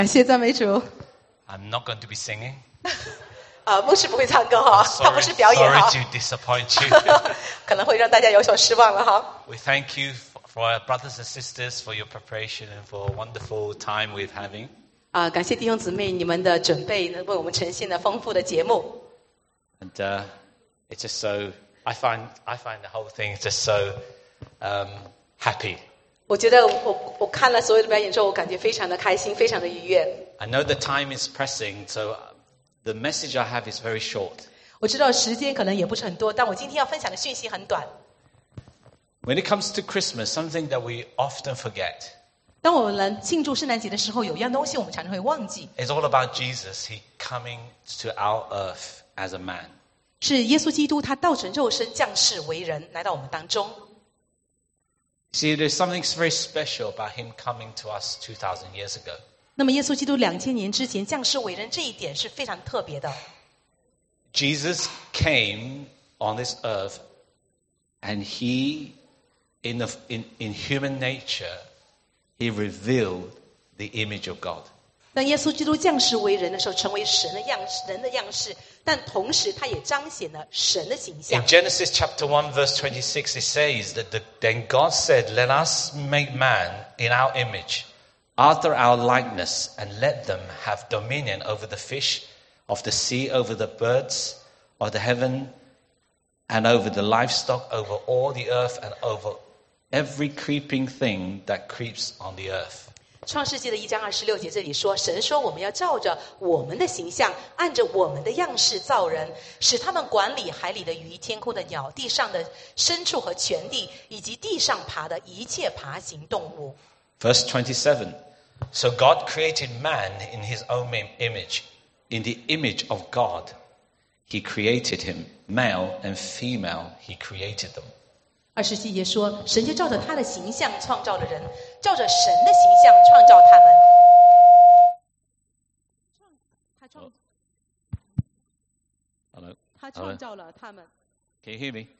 感谢赞美主。 I'm not going to be singing. 牧师不会唱歌哈，他不是表演哈。 Sorry to disappoint you. 可能会让大家有所失望了哈。 We thank you for our brothers and sisters for your preparation and for a wonderful time we're having. 感谢弟兄姊妹你们的准备，能为我们呈现了丰富的节目。 And it's just so, I find the whole thing is just so happy. 我觉得我看了所有的表演之后，我感觉非常的开心，非常的愉悦。 I know the time is pressing, so the message I have is very short. 我知道时间可能也不是很多，但我今天要分享的讯息很短。 When it comes to Christmas, something that we often forget 当我们庆祝圣诞节的时候，有一样东西我们常常会忘记， is all about Jesus. He coming to our earth as a man. 是耶稣基督他道成肉身降世为人，来到我们当中。 See, there's something very special about him coming to us 2,000 years ago. 那么耶稣基督2000年之前降世为人，这一点是非常特别的。 Jesus came on this earth, and he, in human nature, he revealed the image of God. 当耶稣基督降世为人的时候，成为神的样式，人的样式，但同时他也彰显了神的形象。 In Genesis chapter 1 verse 26 it says that then God said, "Let us make man in our image, after our likeness, and let them have dominion over the fish of the sea, over the birds of the heaven, and over the livestock, over all the earth, and over every creeping thing that creeps on the earth." 创世纪的1章26节这里说，神说我们要照着我们的形象，按着我们的样式造人，使他们管理海里的鱼、天空的鸟、地上的牲畜和全地，以及地上爬的一切爬行动物。 Verse 27. So God created man in his own image. In the image of God, he created him. Male and female, he created them. 27节说，神就照着他的形象创造了人，照着神的形象创造他们。 Hello. 他创造了他们。 Can you hear me?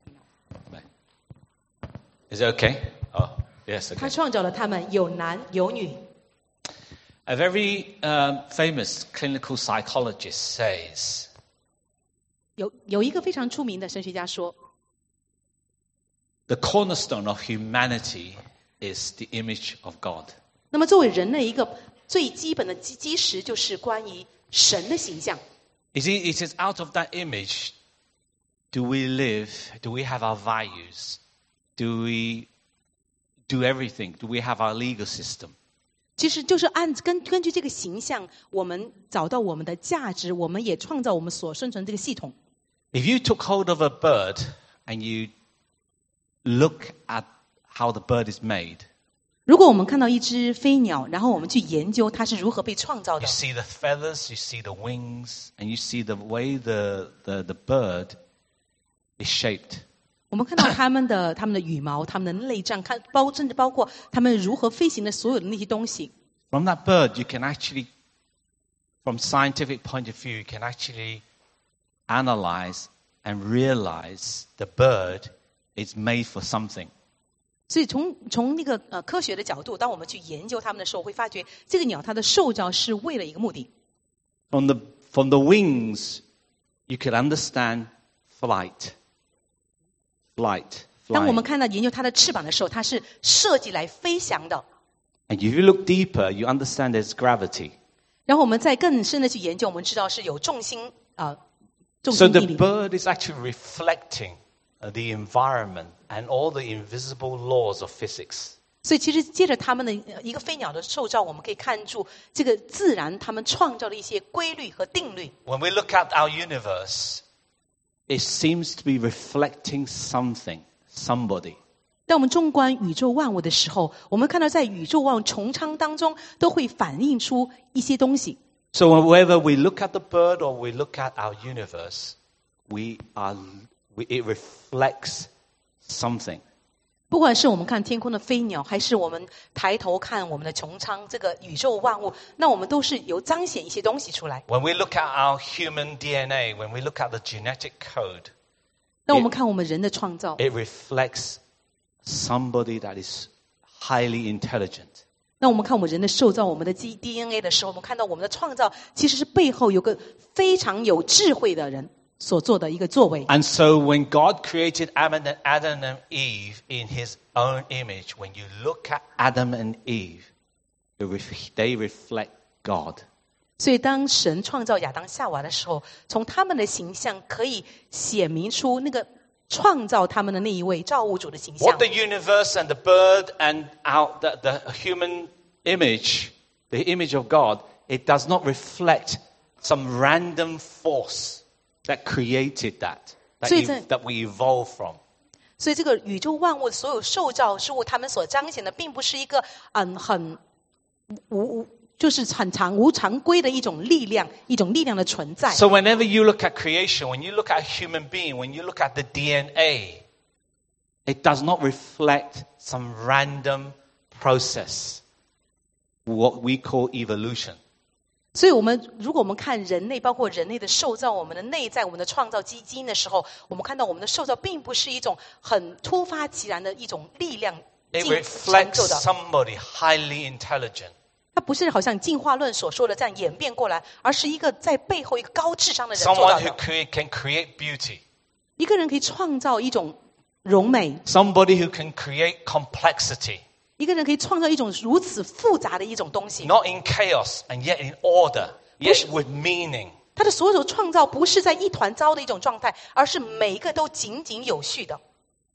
Is it okay? Oh, yes, 他 okay. 创造了他们，有男有女。 A very famous clinical psychologist says, 有一个非常出名的神学家说， the cornerstone of humanity is the image of God. 那么作为人类一个最基本的基石，就是关于神的形象。 You see, it is out of that image do we live, do we have our values, do we do everything, do we have our legal system. 其实就是根据这个形象，我们找到我们的价值，我们也创造我们所生存这个系统。 If you took hold of a bird and you look at how the bird is made, 如果我们看到一只飞鸟，然后我们去研究它是如何被创造 you 的， see the feathers, you see the wings, and you see the way the bird is shaped. 我们看到它们的羽毛、它们的内脏，甚至包括它们如何飞行的所有的那些东西。 From that bird, you can actually, from scientific point of view, you can actually analyze and realize the bird is made for something. 所以从那个科学的角度，当我们去研究它们的时候，会发觉这个鸟它的受造是为了一个目的。 From the wings, you can understand flight. 当我们 Flying. 看到研究它的翅膀的时候，它是设计来飞翔的。 And if you look deeper, you understand there's gravity. 然后我们再更深的去研究，我们知道是有重心重 So 心 the 力力。 bird is actually reflecting the environment and all the invisible laws of physics. 所以其实借着他们的一个飞鸟的受造，我们可以看出这个自然他们创造的一些规律和定律。 When we look at our universe, it seems to be reflecting something, somebody. 当我们纵观宇宙万物的时候，我们看到在宇宙万物穹苍当中，都会反映出一些东西。 So whether we look at the bird or we look at our universe, it reflects something. 不管是我们看天空的飞鸟，还是我们抬头看我们的穹苍这个宇宙万物，那我们都是有彰显一些东西出来。 When we look at our human DNA, when we look at the genetic code, 当我们看我们人的创造， it reflects somebody that is highly intelligent. 那我们看我们人的受造，我们的 DNA 的时候，我们看到我们的创造其实是背后有个非常有智慧的人所做的一个作为。 And so when God created Adam and Eve in his own image, when you look at Adam and Eve, they reflect God. 所以当神创造亚当夏娃的时候，从他们的形象可以显明出那个创造他们的那一位造物主的形象。 What the universe and the bird and the human image, the image of God, it does not reflect some random force that created that we evolved from. 所以这个宇宙万物所有受造事物，他们所彰显的并不是一个就是很无常规的一种力量的存在。 So whenever you look at creation, when you look at a human being, when you look at the DNA, it does not reflect some random process, what we call evolution. 所以如果我们看人类，包括人类的受造，我们的内在，我们的创造基因的时候，我们看到我们的受造并不是一种很突发其然的一种力量 It reflects somebody highly intelligent. 它不是好像进化论所说的这样演变过来，而是一个在背后一个高智商的人做到 Someone 的。 who can create beauty. 一个人可以创造一种柔美， Somebody who can create complexity. 一个人可以创造一种如此复杂的一种东西。 Not in chaos and yet in order, yet with meaning. 他的所有创造不是在一团糟的一种状态，而是每一个都井井有序的。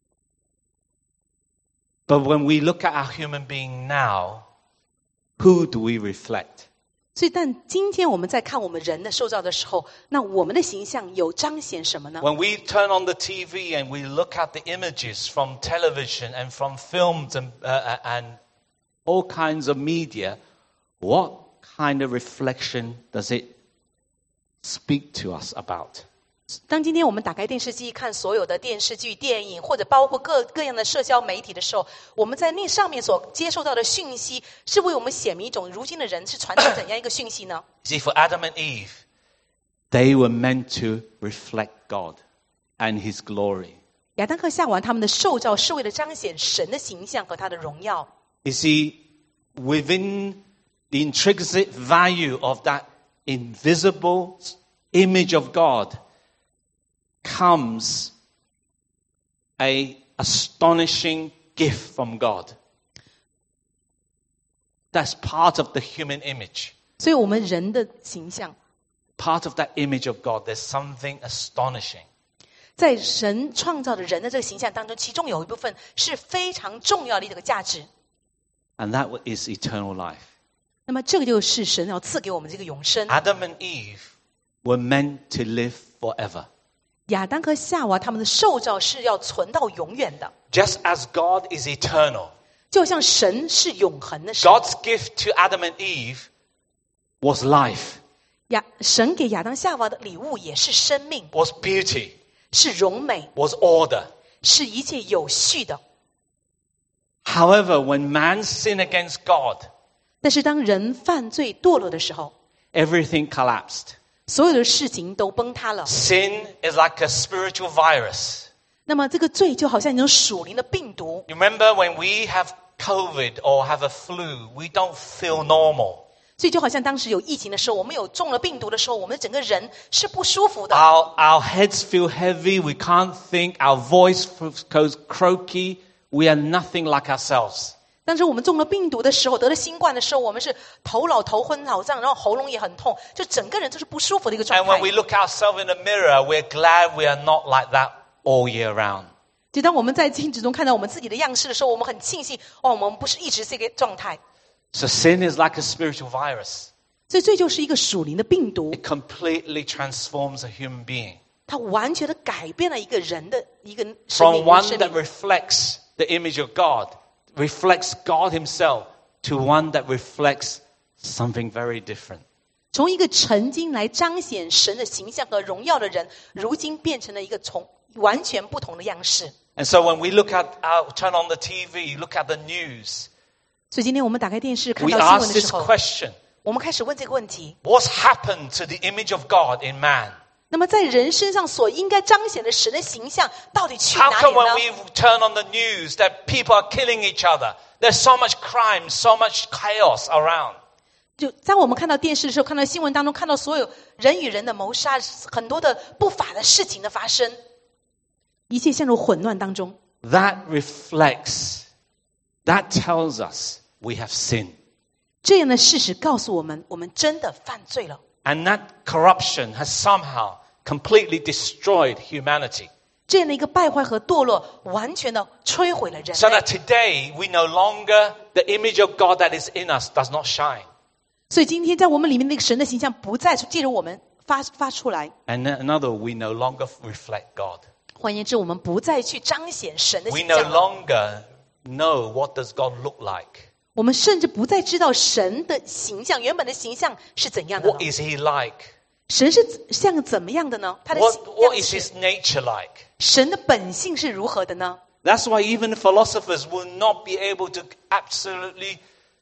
But when we look at our human being now, who do we reflect? 所以但今天我们在看我们人的受造的时候，那我们的形象有彰显什么呢？ When we turn on the TV and we look at the images from television and from films and all kinds of media, what kind of reflection does it speak to us about? 当今天我们打开电视机看所有的电视剧、电影，或者包括各样的社交媒体的时候，我们在那上面所接受到的讯息，是为我们显明一种如今的人是传递怎样一个讯息呢？ See, for Adam and Eve, they were meant to reflect God and His glory. 亚当和夏娃他们的受造是为了彰显神的形象和他的荣耀。 You see, within the intrinsic value of that invisible image of God comes an astonishing gift from God. That's part of the human image. 所以我们人的形象， Part of that image of God, there's something astonishing. 在神创造的人的这个形象当中，其中有一部分是非常重要的一个价值。 And that is eternal life. 那么这个就是神要赐给我们这个永生。 Adam and Eve were meant to live forever. 亚当和夏娃他们的受造是要存到永远的， Just as God is eternal, 就像神是永恒的神。 God's gift to Adam and Eve was life, 神给亚当夏娃的礼物也是生命， was beauty, 是荣美， was order. 是一切有序的。 However, when man sinned against God, 但是当人犯罪堕落的时候， everything collapsed. 所有的事情都崩塌了。 Sin is like a spiritual virus. 那么这个罪就好像一种属灵的病毒。 You remember when we have COVID or have a flu, we don't feel normal. 所以就好像当时有疫情的时候，我们有中了病毒的时候，我们整个人是不舒服的。 Our heads feel heavy. We can't think. Our voice goes croaky. We are nothing like ourselves. 当时我们中了病毒的时候，得了新冠的时候，我们是头昏脑胀，然后喉咙也很痛，就整个人都是不舒服的一个状 And when 态。 we look ourselves in the mirror, we're glad we are not like that all year round. 就当我们在镜子中看到我们自己的样式的时候，我们很庆幸，我们不是一直这个状态。 So sin is like a spiritual virus. 所以罪就是一个属灵的病毒， It completely transforms a human being. 它完全的改变了一个人的一个生 From 命。 one that reflects the image of God, reflects God himself, to one that reflects something very different. 从一个曾经来彰显神的形象和荣耀的人，如今变成了一个从完全不同的样式。 And so when we turn on the TV, look at the news, 所以今天我们打开电视看 we 到新 ask 闻的 this 时候， question: 我们开始问这个问题： What's happened to the image of God in man? 那么在人身上所应该彰显的神的形象到底去 How 哪 come 里 when 呢？ we turn on the news that people are killing each other? There's so much crime, so much chaos around. 就在我们看到电视的时候，看到新闻当中，看到所有人与人的谋杀，很多的不法的事情的发生，一切陷入混乱当中。 That tells us we have sinned. 这样的事实告诉我们，我们真的犯罪了。 And that corruption has somehow completely destroyed humanity. 这样的一个败坏和堕落，完全的摧毁了人 So 类。 that today we no longer, the image of God that is in us does not shine. 所以今天在我们里面那个神的形象不再借着我们发出来。 And in other, we no longer reflect God. 换言之，我们不再去彰显神的 We 形 no 象了。 longer know what does God look like. 我们甚至不再知道神的形象，原本的形象是怎样的呢 What is He like? 神是像怎么样的呢？他的 What 样 is 式， His nature like? 神的本性是如何的呢？ That's why even philosophers will not be able to absolutely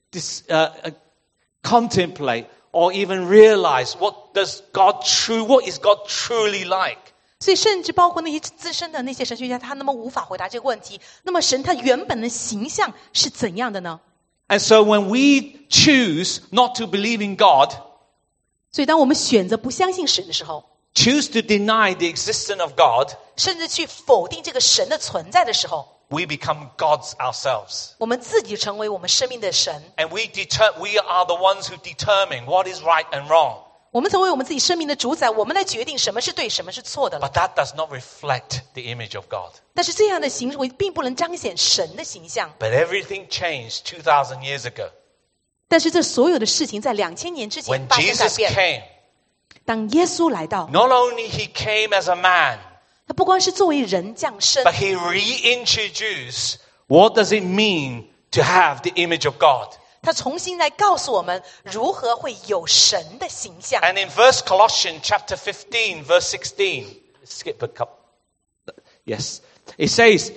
contemplate or even realize what is God truly like. 所以，甚至包括那些资深的那些神学家，他那么无法回答这个问题。那么，神他原本的形象是怎样的呢？ And so when we choose not to believe in God, 所以，当我们选择不相信神的时候， choose to deny the existence of God, 甚至去否定这个神的存在的时候， we become gods ourselves. 我们自己成为我们生命的神。 And we are the ones who determine what is right and wrong. 我们成为我们自己生命的主宰，我们来决定什么是对，什么是错的了。 But that does not reflect the image of God. 但是这样的行为并不能彰显神的形象。 But everything changed 2,000 years ago. 但是这所有的事情在2000年之前 When 发生改 Jesus 变。 came, 当耶稣来到， not only He came as a man, 他不光是作为人降生， but He reintroduced what does it mean to have the image of God. 他重新来告诉我们如何会有神的形象。 And in 1 Colossians chapter 15, verse 16, skip a couple. Yes. It says,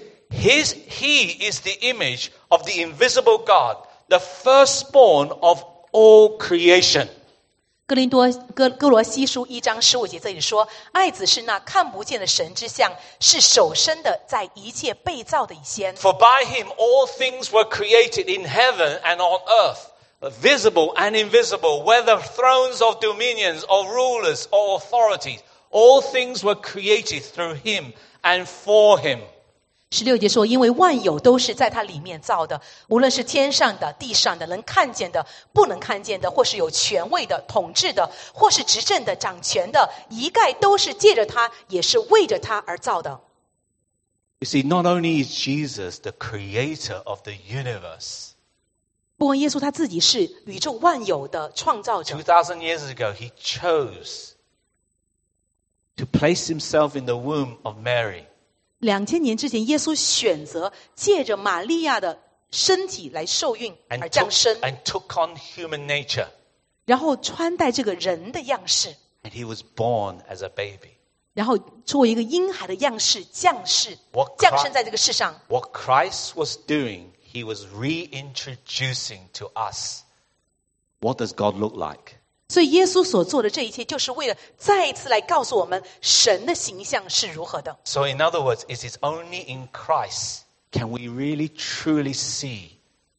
He is the image of the invisible God, the firstborn of all creation. 哥罗西书1章15节这里说，爱子是那看不见的神之像，是首生的，在一切被造的以先。 For by Him all things were created in heaven and on earth, visible and invisible, whether thrones or dominions or rulers or authorities. All things were created through Him and for Him. 16节说，因为万有都是在他里面造的，无论是天上的、地上的，能看见的、不能看见的，或是有权位的、统治的，或是执政的、掌权的，一概都是借着他，也是为着他而造的。 You see, not only is Jesus the creator of the universe. 不光耶稣他自己是宇宙万有的创造者， 2,000 years ago, He chose to place Himself in the womb of Mary. 2000年之前，耶稣选择借着玛利亚的身体来受孕而 And 降生， took on human nature. 然后穿戴这个人的样式， And He was born as a baby. 然后作为一个婴孩的样式降生在这个世上。 What Christ was doing, He was reintroducing to us. What does God look like? 所以耶稣所做的这一切，就是为了再一次来告诉我们神的形象是如何的。 So in other words, it is only in Christ can we really truly see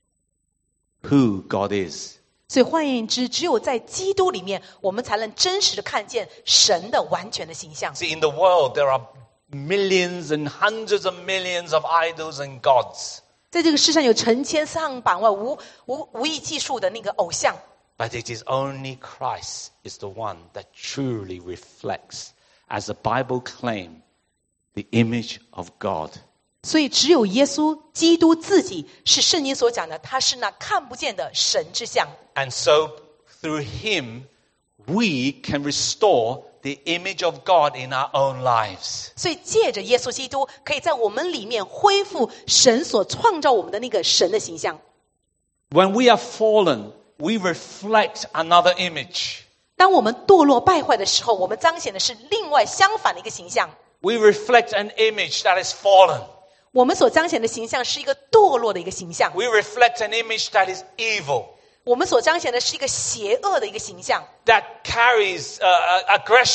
who God is. 所以换言之，只有在基督里面，我们才能真实的看见神的完全的形象。 See, in the world, there are millions and hundreds of millions of idols and gods. 在这个世上有成千上百万无以计数的那个偶像， But it is only Christ is the one that truly reflects, as the Bible claims, the image of God. 所以只有耶稣基督自己是圣经所讲的，他是那看不见的神之像。 And so through Him, we can restore the image of God in our own lives. 所以借着耶稣基督，可以在我们里面恢复神所创造我们的那个神的形象。 When we are fallen, we reflect another image. 当我们堕落败坏的时候，我们彰显的是另外相反的一个形象。 We reflect an image that is fallen. 我们所彰显的形象是一个堕落的一个形象， We reflect an image that is evil, 我们所彰显的是一个邪恶的一个形象， that carries aggression,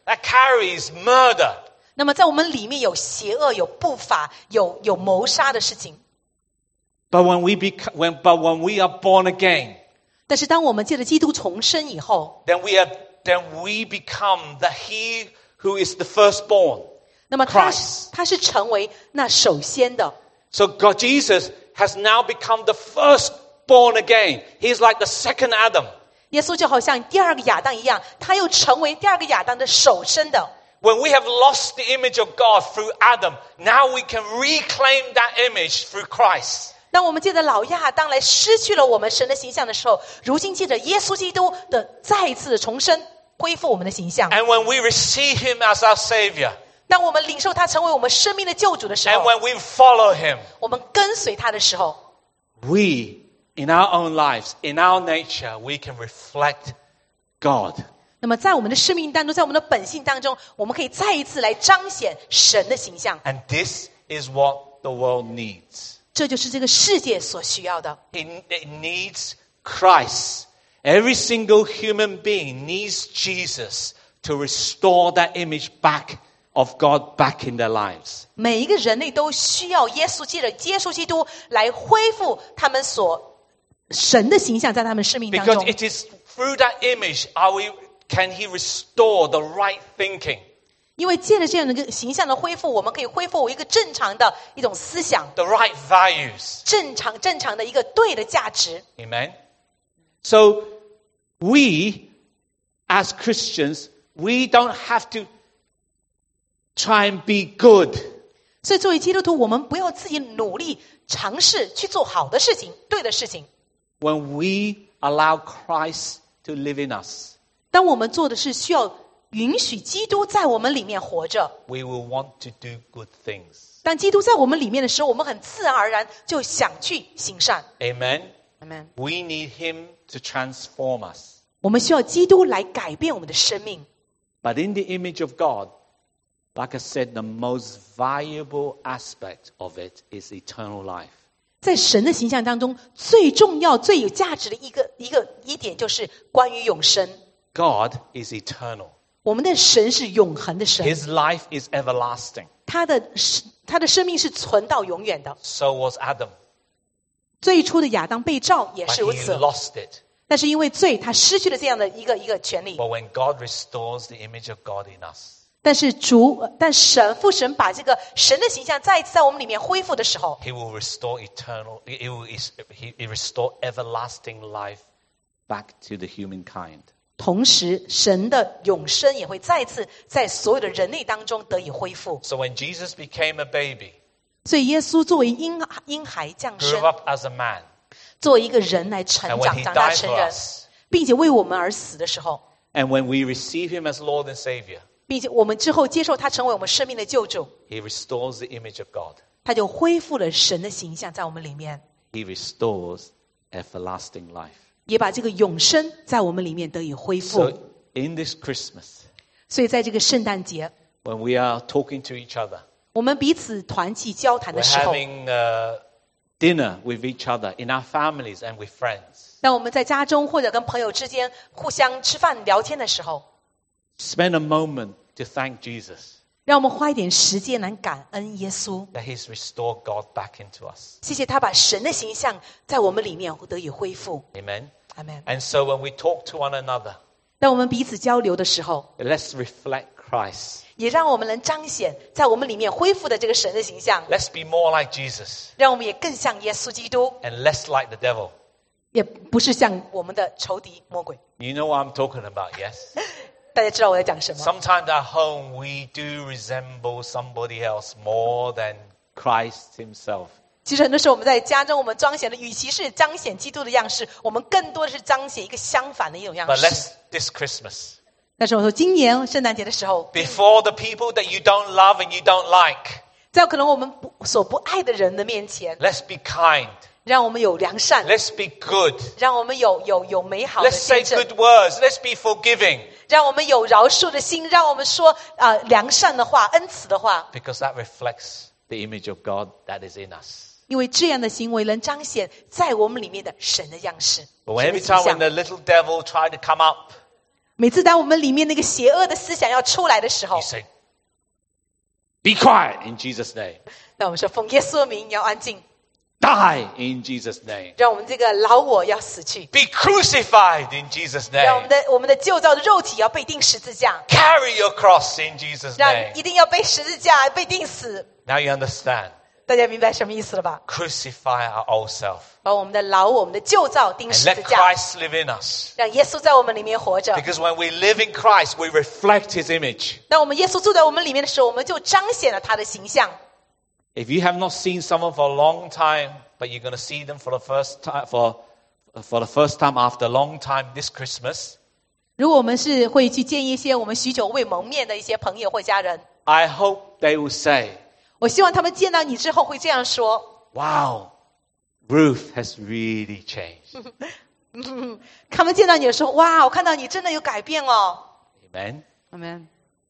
that carries murder. 那么在我们里面有邪恶，有不法，有谋杀的事情。 But when we are born again, 但是当我们借着基督重生以后， then we become he who is the firstborn. 那么 Christ. 他是成为那首先的。 So God, Jesus has now become the firstborn again. He's like the second Adam. 耶稣就好像第二个亚当一样，他又成为第二个亚当的首生的。 When we have lost the image of God through Adam, now we can reclaim that image through Christ. 当我们借着老亚当来失去了我们神的形象的时候，如今借着耶稣基督的再一次的重生，恢复我们的形象。 And when we receive him as our Savior, 当我们领受他成为我们生命的救主的时 and 候， when we follow him, 我们跟随他的时候， we, in our own lives, in our nature, we can reflect God. 那么在我们的生命当中，在我们的本性当中，我们可以再一次来彰显神的形象。 And this is what the world needs. 这就是这个世界所需要的。 It needs Christ. Every single human being needs Jesus to restore that image back of God back in their lives. 每一个人类都需要耶稣，借着耶稣基督来恢复他们神的形象在他们生命当 Because 中。 it is through that image can he restore the right thinking, 因为借着这样的一个形象的恢复，我们可以恢复一个正常的一种思想， the right values. 正常的一个对的价值。 Amen. So we as Christians, we don't have to try and be good. 所以作为基督徒，我们不要自己努力尝试去做好的事情、对的事情。 When we allow Christ to live in us, 当我们做的是需要允许基督在我们里面活着， we will want to do good things. 当基督在我们里面的时候，我们很自然而然就想去行善。 Amen. Amen。 We need him to transform us. 我们需要基督来改变我们的生命。 But in the image of God, like I said, the most valuable aspect of it is eternal life. 在神的形象当中，最重要、最有价值的一点，就是关于永生。 God is eternal. 我们的神是永恒的神， His life is everlasting. 他的生命是存到永远的。 So was Adam. 最初的亚当被造也 But 是如 he 此， lost it. 但是因为罪，他失去了这样的一个权利。 But when God restores the image of God in us, 但父神把这个神的形象再一次在我们里面恢复的时候， he will restore he restore everlasting life back to the humankind. 同时神的永生也会再次在所有的人类当中得以恢复。 So when Jesus became a baby, 所以耶稣作为婴孩降 grew 生， up as a man, 作为一个人来成 and when 长， he 长大 died 成 for 人， us, 并且为我们而死的时候， and when we receive him as Lord and Savior, 并且我们之后接受他成为我们生命的救主， he restores the image of God. 他就恢复了神的形象在我们里面， He restores everlasting life. 也把这个永生在我们里面得以恢复。 So in this Christmas, 所以在这个圣诞节， when we are talking to each other, 我们彼此团契交谈 we're 的时候， having dinner with each other in our families and with friends. 当我们在家中或者跟朋友之间互相吃饭聊天的时候， Spend a moment to thank Jesus 让我们花一点时间来感恩耶稣， that he's restored God back into us. 谢谢他把神的形象在我们里面得以恢复。 Amen. Amen。 And so when we talk to one another, 当我们彼此交流的时候， let's reflect Christ. 也让我们能彰显在我们里面恢复的这个神的形象， Let's be more like Jesus 让我们也更像耶稣基督， and less like the devil. 也不是像我们的仇敌魔鬼。 You know what I'm talking about, yes? 大家知道我在讲什么？ Sometimes at home we do resemble somebody else more than Christ himself. 其实很多时候我们在家中，我们彰显的与其是彰显基督的样式，我们更多的是彰显一个相反的一种样 But 式。 let's this Christmas, 但是我说，今年圣诞节的时候， before the people that you don't love and you don't like, 在可能我们所不爱的人的面前， let's be kind. 让我们有良善， Let's be good. 让我们有美好的 Let's say 见证， good words. Let's be forgiving. 让我们有饶恕的心，让我们说良善的话、恩慈的话， Because that reflects the image of God that is in us. 因为这样的行为能彰显在我们里面的神的样式。 But 神的 every 形 time when 象 the little devil tried to come up, 每次当我们里面那个邪恶的思想要出来的时候 you，say, be quiet in Jesus' name. 那我们说奉耶稣的名你要安静， Die in Jesus' name. 让我们这个老我要死去， Be crucified in Jesus' 让我 name. 们的旧造的肉体要被钉十字架， Carry your cross in Jesus' 让 name. 一定要被十字架被钉死。 Now you understand. 大家明白什么意思了吧？ Crucify our old self 把我们的老我们的旧造钉 and 十 let 字架， Christ live in us. 让耶稣在我们里面活着。 Because when we live in Christ, we reflect His image. 当我们耶稣住在我们里面的时候，我们就彰显了他的形象。 If you have not seen someone for a long time, but you're going to see them for the first time for the first time after a long time this Christmas, 如果我们是会去见一些我们许久未蒙面的一些朋友或家人， I hope they will say, 我希望他们见到你之后会这样说： "Wow, Ruth has really changed." 他们见到你的时候，哇，我看到你真的有改变哦。 Amen. Amen。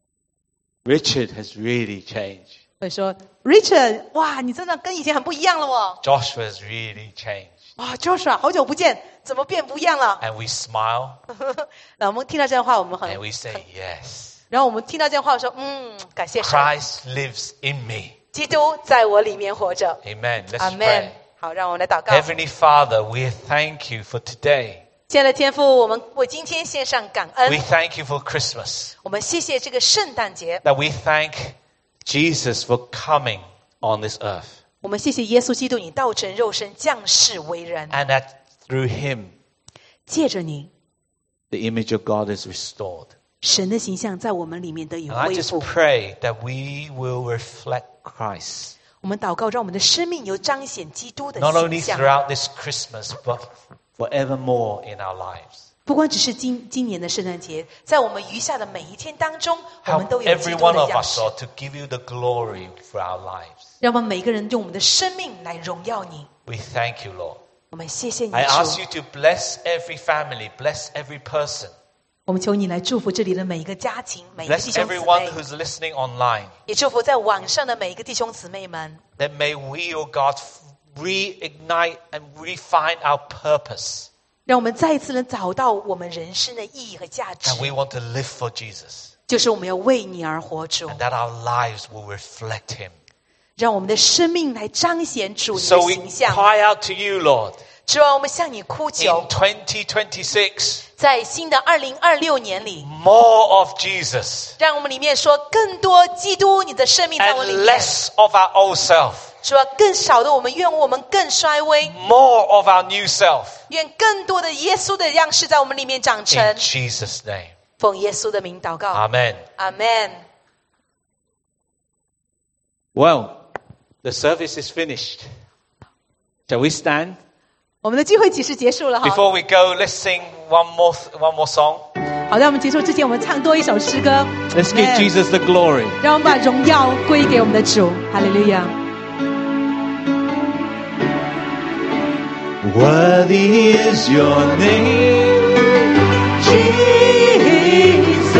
Richard has really changed. 会说 Richard， 哇，你真的跟以前很不一样了哦。 Joshua has really changed. 哇 ，Joshua， 好久不见，怎么变不一样了？ And we smile 那我们听到这样的话，我们很 and we say, "Yes, 然后我们听到这样的话，说，感谢神， Christ lives in me." 基督在我里面活着。 Amen. Let's 阿 pray. 门。好，让我们来祷告。 Heavenly Father, we thank you for today. 亲爱的天父，我们为今天献上感恩 We，thank you for Christmas. 我们谢谢这个圣诞节， That we thank Jesus for coming on this earth. 我们谢谢耶稣基督，你道成肉身，降世为人， And that through him, 借着你， the image of God is restored. 神的形象在我们里面得以 And I 恢 just 复。 pray that we will reflect Christ. 我们祷告，让我们的生命有彰显基督的 Not 形 only 象， throughout this Christmas, but forevermore in our lives. 不光只是今年的圣诞节，在我们余下的每一天当中，我 Help 们都有基 every 督 one 的 of 样 us, 式。 Lord, to give you the glory for our lives. 让我们每一个人用我们的生命来荣耀你。 We thank you, Lord. 我们谢谢你， I ask 主 you to bless every family, bless every person, 我们求你来祝福这里的每一个家庭，每一个弟 bless 兄姊 everyone 妹， who's listening online. 也祝福在网上的每一个弟兄姊妹们。 That may we, O God, reignite and refine our purpose. 让我们再一次能找到我们人生的意义和价值， And we want to live for Jesus. 就是我们要为你而活，主， And that our lives will reflect him. 让我们的生命来彰显主你 So 的 we 形象。 cry out to you, Lord. 主啊，我们向你哭 In 求， 2026, 在新的2026年里， more of Jesus 让我们里面说更多基督你的生命在我里 and 面。 less of our old self. 主啊，更少的我们，愿我们更衰微， More of our new self. 愿更多的耶稣的样式在我们里面长 In 成。 Jesus' name. 奉耶稣的名祷告， Amen. 阿门。 Well, the service is finished. Shall we stand? 我们的聚会启示结束了哈。 Before we go, let's sing one more song. 好，在我们结束之前，我们唱多一首诗歌。 Let's give Amen Jesus the glory. 让我们把荣耀归给我们的主，哈利路亚。 Worthy is your name, Jesus.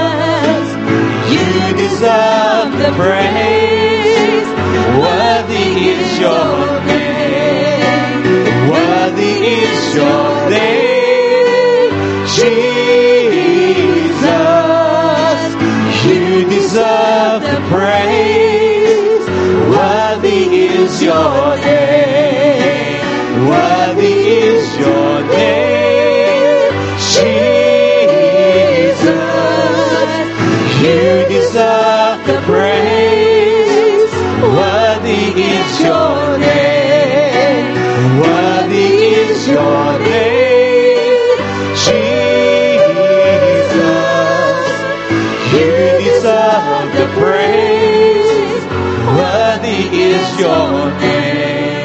You deserve the praise. Worthy is your name. Worthy is your name, Jesus. You deserve the praise. Worthy is your name. Worthy is your name, Jesus. You deserve the praise. Worthy is your name. Worthy is your name, Jesus. You deserve the praise. Worthy is your name.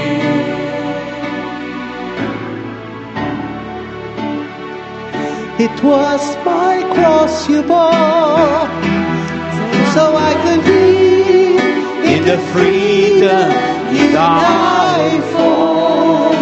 It was my cross you bore, so I could be in the freedom you died for.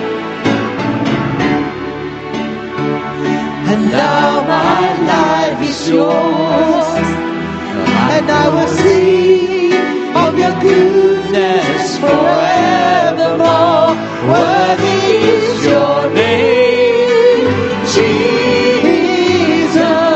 And now my life is yours, and I will sing of your goodness forevermore. Worthy is your name, Jesus.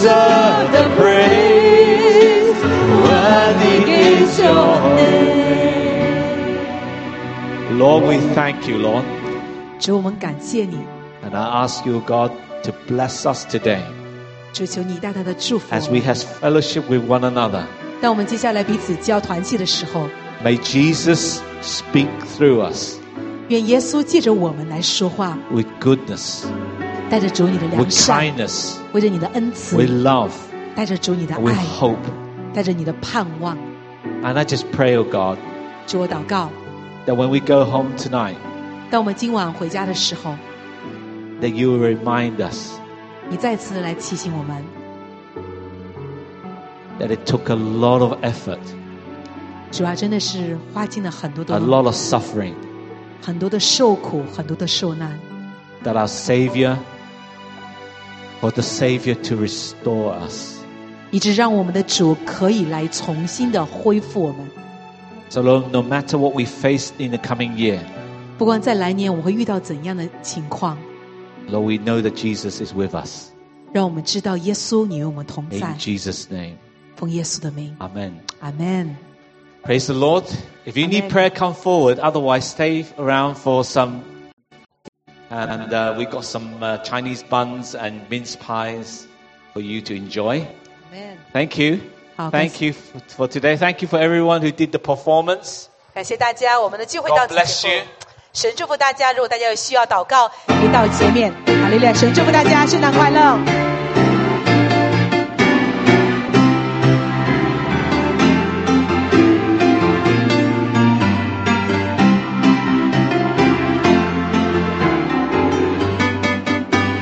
deserve the praise. Worthy is your name. Lord, we thank you, Lord. 主，我们感谢你。 And I ask you, God, to bless us today 主，求你大大的祝福 as we have fellowship with one another. 当我们接下来彼此交团契的时候， May Jesus speak through us 愿耶稣借着我们来说话， with goodness, 带着主你的良 with 善， kindness, 为着你的恩慈， with love, 带着主你的 and with 爱， hope. 带着你的盼望。 And I just pray, oh God, 主，我祷告， that when we go home tonight, 当我们今晚回家的时候， that you will remind us 你再次来提醒我们， that it took a lot of effort, 主啊，真的是花尽了很多 a 的 lot of suffering, 很多的受苦，很多的受难， that our Savior, for the Savior to restore us. 以致让我们的主可以来重新的恢复我们。 So Lord, no matter what we face in the coming year, 不管在来年我们会遇到怎样的情况， Lord, we know that Jesus is with us. 让我们知道耶稣你与我们同 In 在。 Jesus' name. 奉耶稣的名， Amen. 阿门。 Praise the Lord. If you need Amen. prayer, come forward. Otherwise, stay around for some. And we got some Chinese buns and mince pies for you to enjoy. Thank you. 好， Thank you for today. Thank you for everyone who did the performance. 感谢大家，我们的聚会到 God 此 bless 结束 you.。 神祝福大家，如果大家有需要祷告，可以到前面。哈利路亚！神祝福大家，圣诞快乐。